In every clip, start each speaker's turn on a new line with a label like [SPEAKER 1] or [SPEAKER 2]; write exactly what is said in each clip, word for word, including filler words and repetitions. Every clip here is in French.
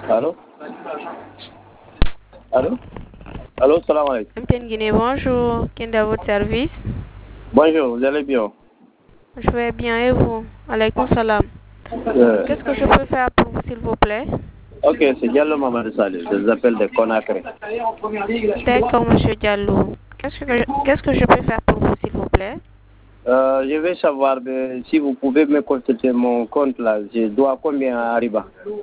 [SPEAKER 1] Allô? Allô? Allô, salam alaikum.
[SPEAKER 2] Amtienne Guinée, bonjour. Qui est à votre service?
[SPEAKER 1] Bonjour, vous allez bien?
[SPEAKER 2] Je vais bien et vous? Alaykoum salam.
[SPEAKER 1] Euh,
[SPEAKER 2] Qu'est-ce que je peux faire pour vous, s'il vous plaît?
[SPEAKER 1] ok, c'est Diallo Mamadou Saleh, je vous appelle de Conakry.
[SPEAKER 2] D'accord, monsieur Diallo. Qu'est-ce que, je- qu'est-ce que je peux faire pour vous, s'il vous plaît?
[SPEAKER 1] Euh, je veux savoir euh, si vous pouvez me consulter mon compte là, je dois combien à Riba?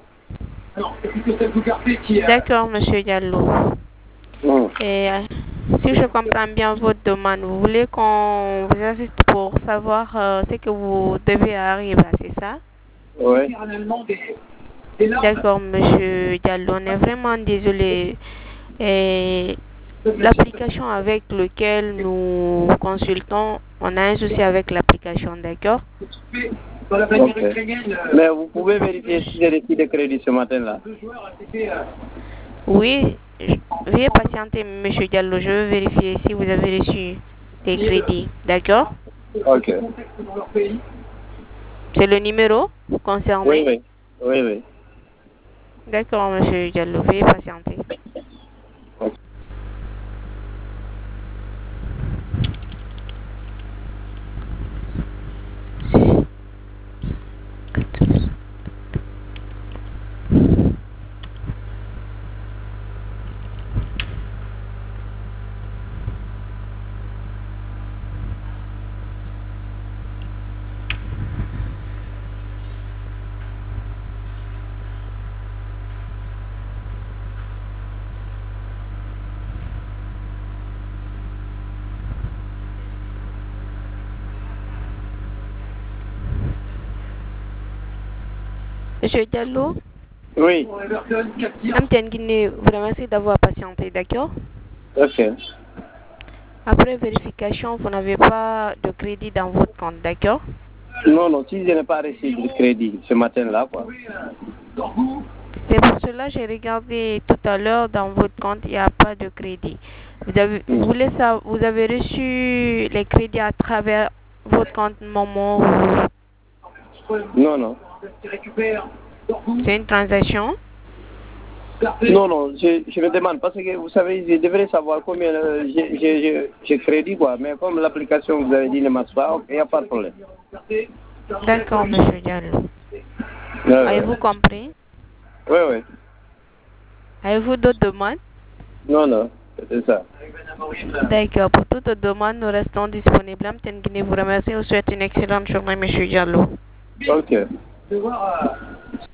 [SPEAKER 2] D'accord, monsieur Diallo.
[SPEAKER 1] Hmm.
[SPEAKER 2] Et euh, si je comprends bien votre demande, vous voulez qu'on vous assiste pour savoir euh, ce que vous devez arriver, c'est ça?
[SPEAKER 1] Oui.
[SPEAKER 2] D'accord, monsieur Diallo, on est vraiment désolé. Et l'application avec laquelle nous consultons, on a un souci avec l'application, d'accord?
[SPEAKER 1] Ok. Mais vous pouvez vérifier si j'ai reçu des crédits ce matin là.
[SPEAKER 2] Oui, je- veuillez patienter, monsieur Diallo, je veux vérifier si vous avez reçu des crédits, d'accord?
[SPEAKER 1] Ok.
[SPEAKER 2] C'est le numéro
[SPEAKER 1] Oui,
[SPEAKER 2] concerné?
[SPEAKER 1] oui. Oui, oui.
[SPEAKER 2] D'accord, monsieur Diallo, veuillez patienter. Monsieur Diallo,
[SPEAKER 1] Oui.
[SPEAKER 2] Amtienne Guinée vous remercie d'avoir patienté, d'accord?
[SPEAKER 1] Ok.
[SPEAKER 2] Après vérification, vous n'avez pas de crédit dans votre compte, d'accord?
[SPEAKER 1] Non, non, si je n'ai pas reçu de crédit ce matin là, quoi.
[SPEAKER 2] C'est pour cela que j'ai regardé tout à l'heure dans votre compte, il n'y a pas de crédit. Vous avez, vous voulez savoir, vous avez reçu les crédits à travers votre compte Momo ou
[SPEAKER 1] Non, non.
[SPEAKER 2] c'est une transaction?
[SPEAKER 1] Non, non, je, je me demande parce que vous savez, je devrais savoir combien euh, j'ai j'ai- j'ai crédit, quoi. Mais comme l'application, vous avez dit, ne marche pas, il n'y a pas de problème.
[SPEAKER 2] D'accord, monsieur Diallo.
[SPEAKER 1] Ouais,
[SPEAKER 2] Avez-vous compris?
[SPEAKER 1] oui, oui.
[SPEAKER 2] Avez-vous d'autres demandes?
[SPEAKER 1] Non, non, c'est ça.
[SPEAKER 2] D'accord, pour toute demande, nous restons disponibles. Amtienne Guinée vous remercie. Vous souhaite une excellente journée, monsieur Diallo.
[SPEAKER 1] Ok.